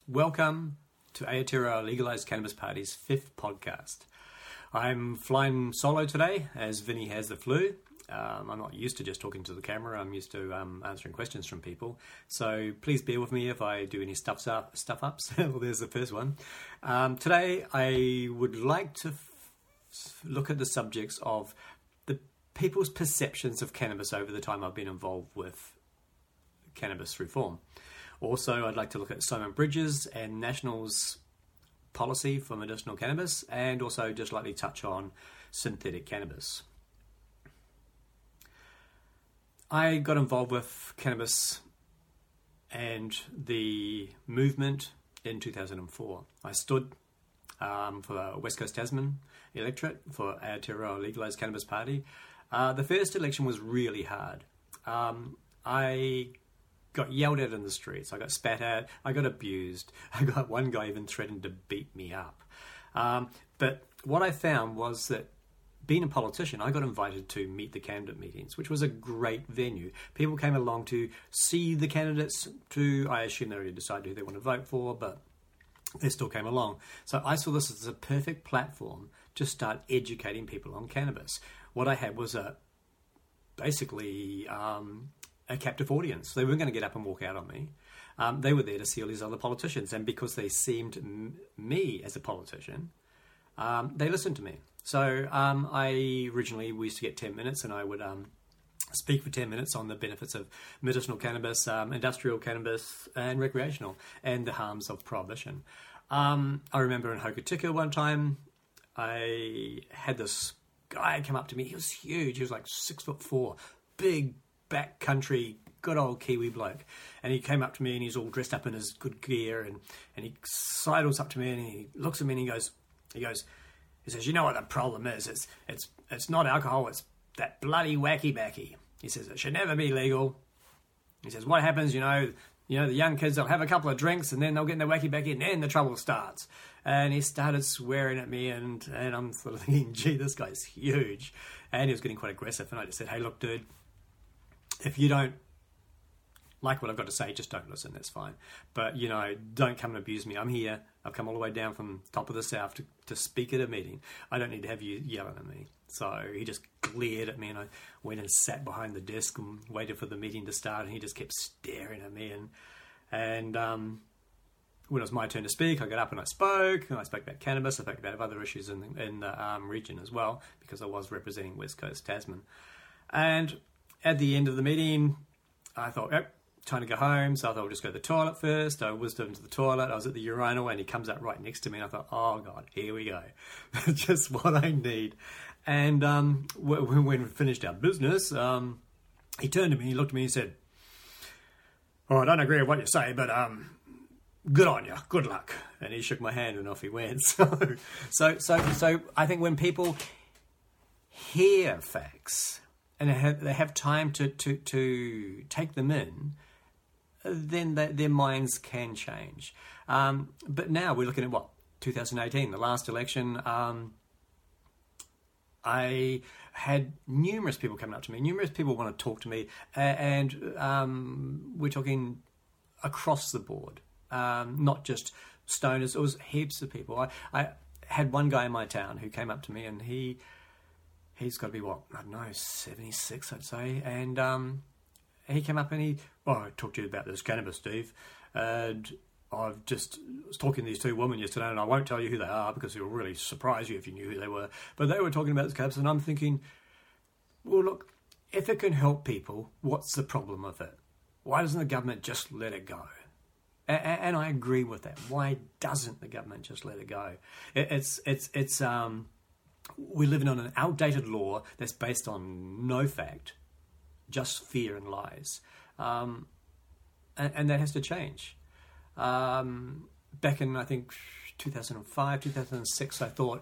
Welcome to Aotearoa Legalised Cannabis Party's 5th podcast. I'm flying solo today as Vinny has the flu. I'm not used to just talking to the camera. I'm used to answering questions from people. So please bear with me if I do any stuff ups. Well, there's the first one. Today I would like to look at the subjects of the people's perceptions of cannabis over the time I've been involved with cannabis reform. Also, I'd like to look at Simon Bridges and National's policy for medicinal cannabis, and also just lightly touch on synthetic cannabis. I got involved with cannabis and the movement in 2004. I stood for the West Coast Tasman electorate for Aotearoa Legalised Cannabis Party. The first election was really hard. I got yelled at in the streets, I got spat at, I got abused, I got one guy even threatened to beat me up. But what I found was that being a politician, I got invited to meet the candidate meetings, which was a great venue. People came along to see the candidates, I assume they already decided who they want to vote for, but they still came along. So I saw this as a perfect platform to start educating people on cannabis. What I had was basically a captive audience. They weren't going to get up and walk out on me. They were there to see all these other politicians, and because they seemed me as a politician, they listened to me. So we used to get 10 minutes, and I would speak for 10 minutes on the benefits of medicinal cannabis, industrial cannabis, and recreational, and the harms of prohibition. I remember in Hokitika one time, I had this guy come up to me. He was huge. He was like 6'4", big, backcountry, good old Kiwi bloke. And he came up to me and he's all dressed up in his good gear and he sidles up to me and he looks at me and he says, you know what the problem is? It's not alcohol, it's that bloody wacky backy. He says, it should never be legal. He says, what happens, the young kids, they'll have a couple of drinks and then they'll get in the wacky backy and then the trouble starts. And he started swearing at me and I'm sort of thinking, gee, this guy's huge. And he was getting quite aggressive and I just said, hey, look, dude, if you don't like what I've got to say, just don't listen, that's fine. But, don't come and abuse me. I'm here. I've come all the way down from top of the south to speak at a meeting. I don't need to have you yelling at me. So he just glared at me and I went and sat behind the desk and waited for the meeting to start and he just kept staring at me. And when it was my turn to speak, I got up and I spoke about cannabis. I spoke about other issues in the region as well, because I was representing West Coast Tasman. And at the end of the meeting, I thought, time to go home. So I thought I'll just go to the toilet first. I whizzed into the toilet. I was at the urinal and he comes up right next to me. And I thought, oh God, here we go. Just what I need. And when we finished our business, he turned to me, he looked at me and he said, oh, I don't agree with what you say, but good on you, good luck. And he shook my hand and off he went. So I think when people hear facts, and they have time to take them in, then their minds can change. But now we're looking at 2018, the last election. I had numerous people coming up to me. Numerous people want to talk to me, and we're talking across the board, not just stoners. It was heaps of people. I had one guy in my town who came up to me, and he's got to be, 76, I'd say. And he came up and I talked to you about this cannabis, Steve. And I've just was talking to these two women yesterday, and I won't tell you who they are because it will really surprise you if you knew who they were. But they were talking about this cannabis, and I'm thinking, well, look, if it can help people, what's the problem with it? Why doesn't the government just let it go? And I agree with that. Why doesn't the government just let it go? We're living on an outdated law that's based on no fact, just fear and lies. And that has to change. Back in, I think, 2005, 2006, I thought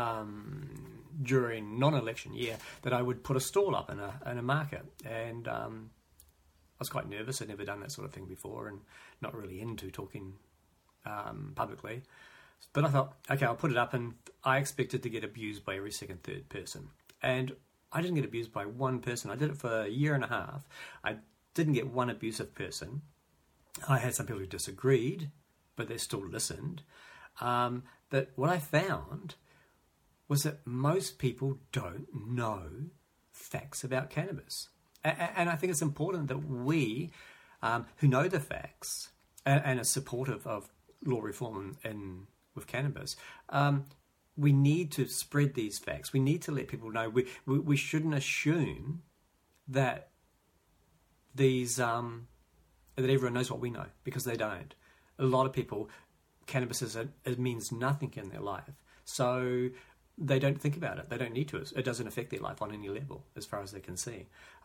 during non-election year that I would put a stall up in a market. And I was quite nervous. I'd never done that sort of thing before and not really into talking publicly. But I thought, okay, I'll put it up, and I expected to get abused by every second, third person. And I didn't get abused by one person. I did it for a year and a half. I didn't get one abusive person. I had some people who disagreed, but they still listened. But what I found was that most people don't know facts about cannabis. And I think it's important that we, who know the facts and are supportive of law reform with cannabis, we need to spread these facts. We need to let people know. We shouldn't assume that that everyone knows what we know, because they don't. A lot of people, cannabis it means nothing in their life, so they don't think about it. They don't need to. It doesn't affect their life on any level, as far as they can see.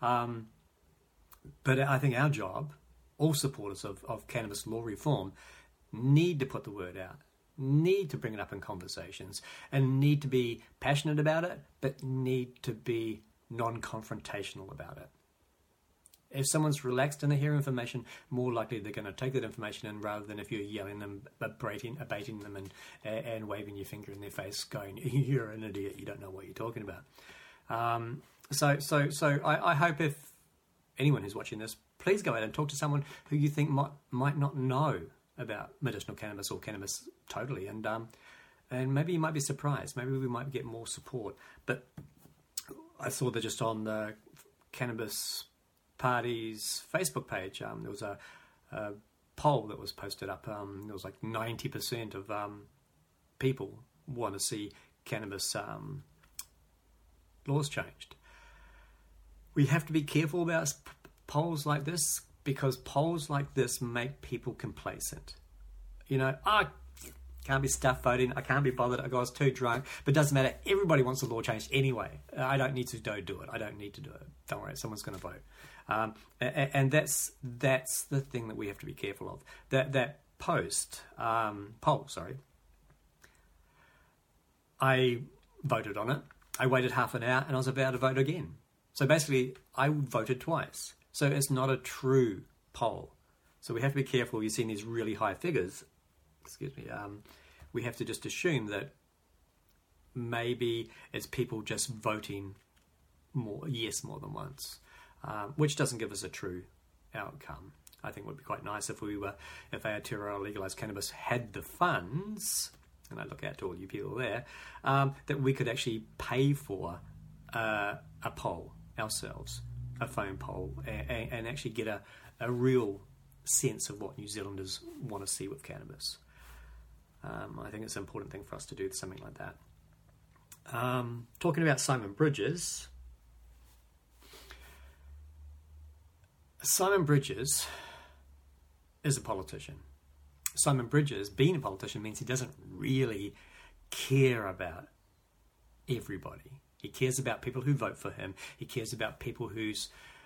But I think our job, all supporters of cannabis law reform, need to put the word out, need to bring it up in conversations, and need to be passionate about it, but need to be non-confrontational about it. If someone's relaxed and they hear information, more likely they're going to take that information in, rather than if you're yelling them, abating them, and waving your finger in their face, going, "You're an idiot. You don't know what you're talking about." So I hope if anyone who's watching this, please go out and talk to someone who you think might not know about medicinal cannabis or cannabis totally, and maybe you might be surprised. Maybe we might get more support. But I saw that just on the Cannabis Party's Facebook page, there was a poll that was posted up. It was like 90% of people want to see cannabis laws changed. We have to be careful about polls like this, because polls like this make people complacent. Can't be stuff voting. I can't be bothered. I was too drunk. But it doesn't matter. Everybody wants the law changed anyway. I don't need to do it. I don't need to do it. Don't worry. Someone's going to vote. And that's the thing that we have to be careful of. That poll, I voted on it. I waited half an hour and I was about to vote again. So basically, I voted twice. So it's not a true poll. So we have to be careful. You've seen these really high figures. We have to just assume that maybe it's people just voting more than once, which doesn't give us a true outcome. I think it would be quite nice if Aotearoa Legalised Cannabis had the funds, and I look out to all you people there, that we could actually pay for a poll ourselves, a phone poll, and actually get a real sense of what New Zealanders want to see with cannabis. I think it's an important thing for us to do something like that. Talking about Simon Bridges. Simon Bridges is a politician. Simon Bridges, being a politician, means he doesn't really care about everybody. He cares about people who vote for him. He cares about people who's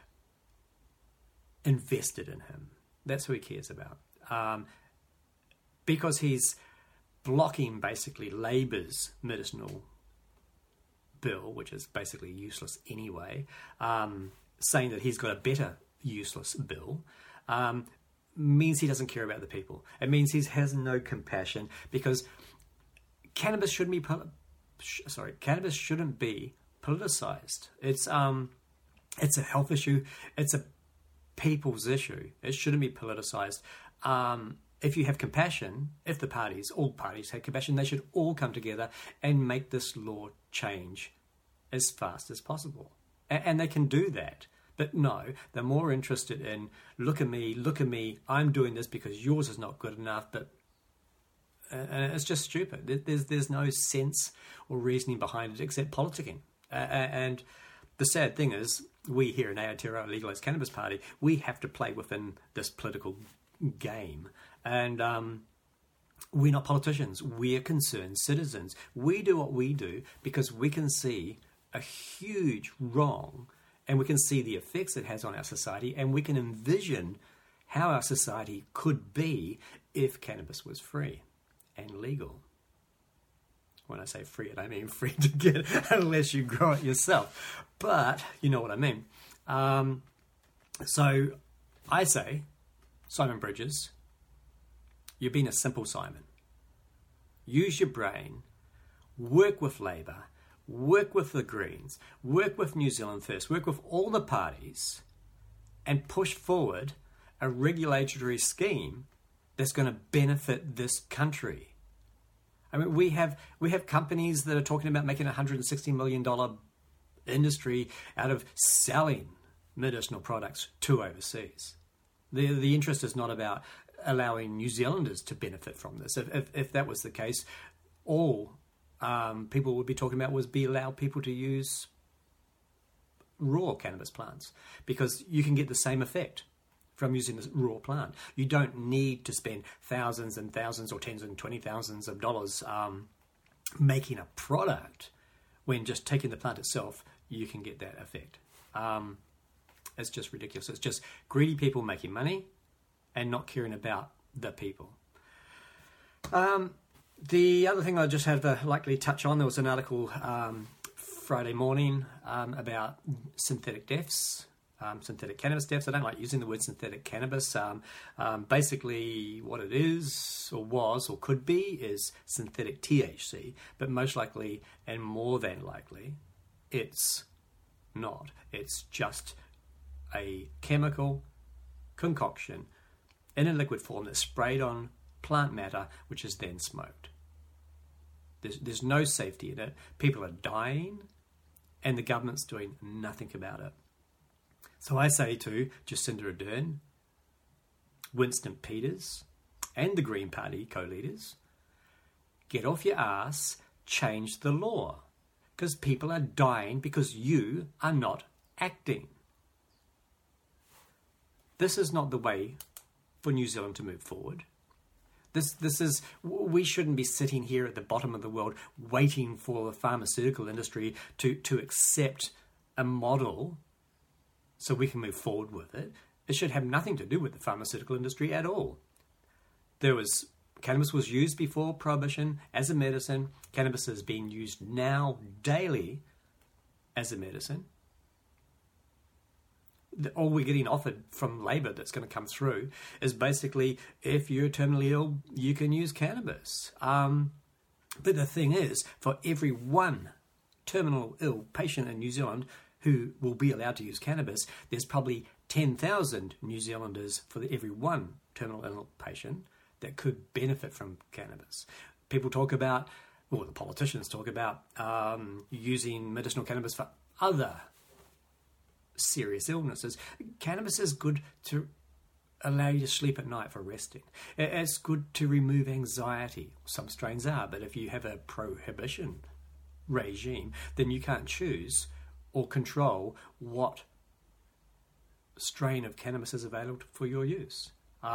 invested in him. That's who he cares about. Because he's blocking basically Labour's medicinal bill, which is basically useless anyway, saying that he's got a better useless bill, means he doesn't care about the people. It means he has no compassion, because cannabis shouldn't be politicized. It's a health issue. It's a people's issue. It shouldn't be politicized. If you have compassion, if all parties had compassion, they should all come together and make this law change as fast as possible. And they can do that. But no, they're more interested in, look at me, I'm doing this because yours is not good enough. But and it's just stupid. There's no sense or reasoning behind it except politicking. And the sad thing is, we here in Aotearoa Legalised Cannabis Party, we have to play within this political game. And we're not politicians. We're concerned citizens. We do what we do because we can see a huge wrong, and we can see the effects it has on our society, and we can envision how our society could be if cannabis was free and legal. When I say free, I don't mean free to get unless you grow it yourself. But you know what I mean. So I say, Simon Bridges, you've been a simple Simon. Use your brain, work with Labour, work with the Greens, work with New Zealand First, work with all the parties, and push forward a regulatory scheme that's going to benefit this country. I mean, we have companies that are talking about making $160 million industry out of selling medicinal products to overseas. The interest is not about allowing New Zealanders to benefit from this. If that was the case, all people would be talking about was allow people to use raw cannabis plants, because you can get the same effect from using a raw plant. You don't need to spend thousands and thousands or tens and 20,000s of dollars making a product, when just taking the plant itself, you can get that effect. It's just ridiculous. It's just greedy people making money and not caring about the people. The other thing I just had to likely touch on, there was an article Friday morning about synthetic deaths, synthetic cannabis deaths. I don't like using the word synthetic cannabis. Basically what it is, or was, or could be, is synthetic THC, but most likely, and more than likely, it's not. It's just a chemical concoction in a liquid form that's sprayed on plant matter, which is then smoked. There's no safety in it. People are dying, and the government's doing nothing about it. So I say to Jacinda Ardern, Winston Peters, and the Green Party co-leaders, get off your ass, change the law, because people are dying because you are not acting. This is not the way for New Zealand to move forward. We shouldn't be sitting here at the bottom of the world waiting for the pharmaceutical industry to accept a model so we can move forward with it. It should have nothing to do with the pharmaceutical industry at all. Cannabis was used before Prohibition as a medicine. Cannabis is being used now daily as a medicine. All we're getting offered from Labor that's going to come through is basically, if you're terminally ill, you can use cannabis. But the thing is, for every one terminal ill patient in New Zealand who will be allowed to use cannabis, there's probably 10,000 New Zealanders for every one terminal ill patient that could benefit from cannabis. People talk about, the politicians talk about using medicinal cannabis for other serious illnesses. Cannabis is good to allow you to sleep at night for resting. It's good to remove anxiety. Some strains are, but if you have a prohibition regime, then you can't choose or control what strain of cannabis is available for your use.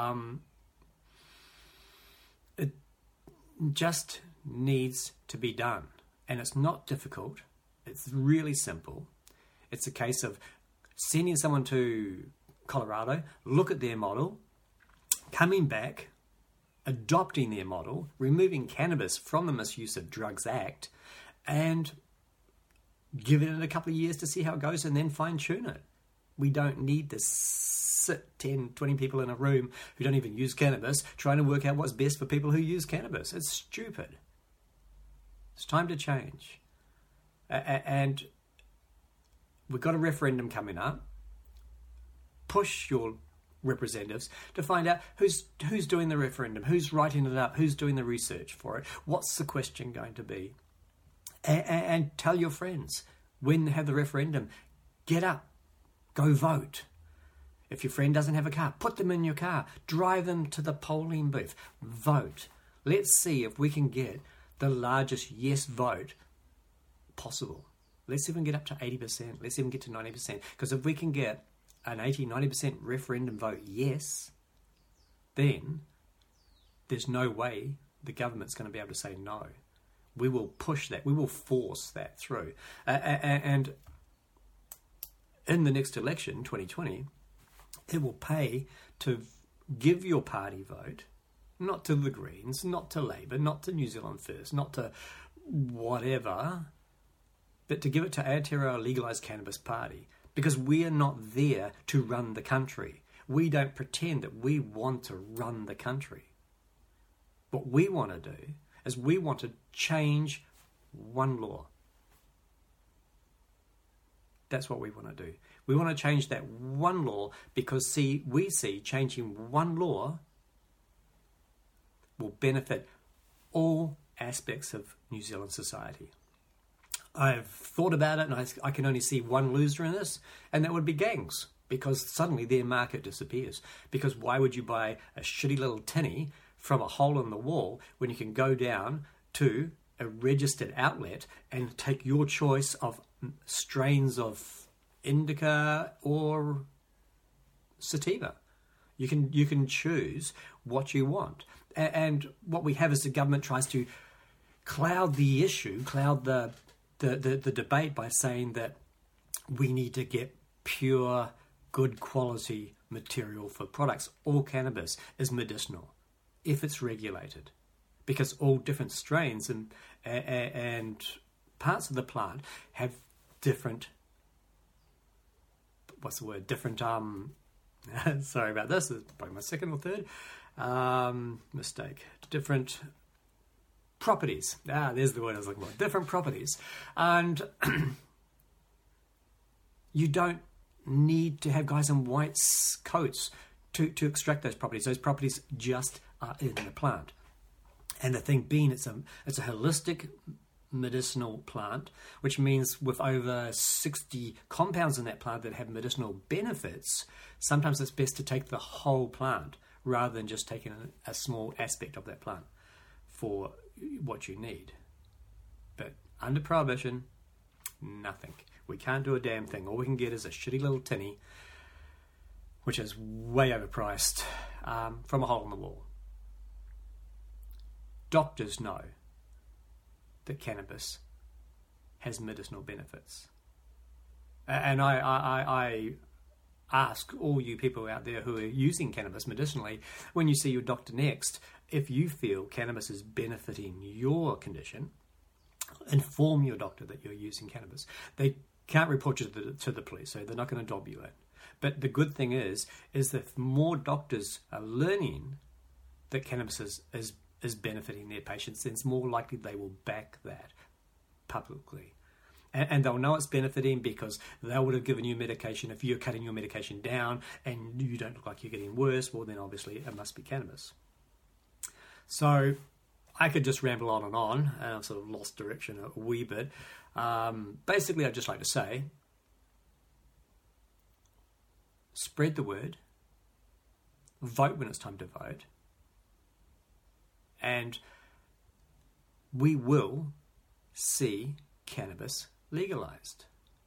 It just needs to be done, and it's not difficult. It's really simple. It's a case of sending someone to Colorado, look at their model, coming back, adopting their model, removing cannabis from the Misuse of Drugs Act, and giving it a couple of years to see how it goes, and then fine-tune it. We don't need to sit 10, 20 people in a room who don't even use cannabis trying to work out what's best for people who use cannabis. It's stupid. It's time to change. And we've got a referendum coming up. Push your representatives to find out who's doing the referendum, who's writing it up, who's doing the research for it, what's the question going to be. And tell your friends, when they have the referendum, get up, go vote. If your friend doesn't have a car, put them in your car, drive them to the polling booth, vote. Let's see if we can get the largest yes vote possible. Let's even get up to 80%. Let's even get to 90%. Because if we can get an 80-90% referendum vote yes, then there's no way the government's going to be able to say no. We will push that. We will force that through. And in the next election, 2020, it will pay to give your party vote, not to the Greens, not to Labor, not to New Zealand First, not to whatever, but to give it to Aotearoa Legalised Cannabis Party, because we are not there to run the country. We don't pretend that we want to run the country. What we want to do is we want to change one law. That's what we want to do. We want to change that one law because we see changing one law will benefit all aspects of New Zealand society. I've thought about it, and I can only see one loser in this, and that would be gangs, because suddenly their market disappears. Because why would you buy a shitty little tinny from a hole in the wall when you can go down to a registered outlet and take your choice of strains of indica or sativa? You can choose what you want. And what we have is the government tries to cloud the issue, cloud the debate by saying that we need to get pure, good quality material for products. All cannabis is medicinal if it's regulated, because all different strains and parts of the plant have different, different, sorry about this, it's probably my second or third mistake, different properties. There's the word I was looking for. Different properties. And you don't need to have guys in white coats to extract those properties. Those properties just are in the plant. And the thing being, it's a holistic medicinal plant, which means with over 60 compounds in that plant that have medicinal benefits, sometimes it's best to take the whole plant rather than just taking a small aspect of that plant for what you need. But under prohibition, nothing. We can't do a damn thing. All we can get is a shitty little tinny, which is way overpriced, from a hole in the wall. Doctors know that cannabis has medicinal benefits. And I ask all you people out there who are using cannabis medicinally, when you see your doctor next, if you feel cannabis is benefiting your condition, inform your doctor that you're using cannabis. They can't report you to the police, so they're not going to dob you in. But the good thing is that if more doctors are learning that cannabis is benefiting their patients, then it's more likely they will back that publicly. And they'll know it's benefiting because they would have given you medication. If you're cutting your medication down and you don't look like you're getting worse, well, then obviously it must be cannabis. So I could just ramble on and on, and I've sort of lost direction a wee bit. Basically, I'd just like to say, spread the word, vote when it's time to vote, and we will see cannabis legalized.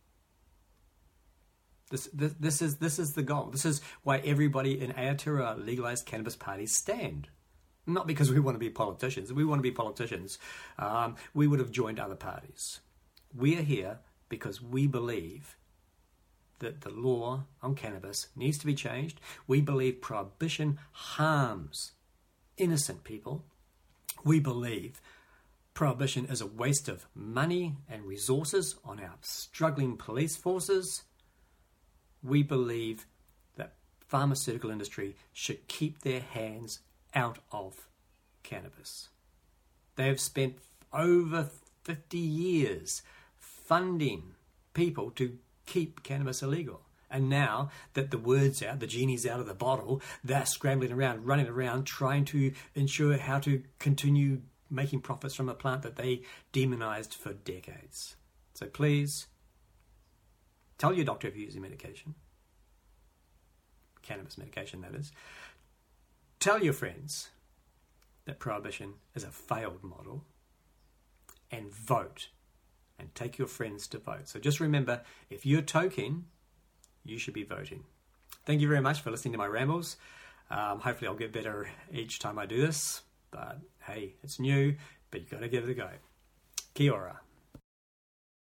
This is the goal. This is why everybody in Aotearoa legalized cannabis parties stand. Not because we want to be politicians. If we want to be politicians, we would have joined other parties. We are here because we believe that the law on cannabis needs to be changed. We believe prohibition harms innocent people. We believe prohibition is a waste of money and resources on our struggling police forces. We believe that pharmaceutical industry should keep their hands out of cannabis. They have spent over 50 years funding people to keep cannabis illegal. And now that the word's out, the genie's out of the bottle, they're scrambling around, running around, trying to ensure how to continue making profits from a plant that they demonized for decades. So please, tell your doctor if you're using medication. Cannabis medication, that is. Tell your friends that prohibition is a failed model, and vote. And take your friends to vote. So just remember, if you're toking, you should be voting. Thank you very much for listening to my rambles. Hopefully I'll get better each time I do this. But hey, it's new, but you've got to give it a go. Kia ora.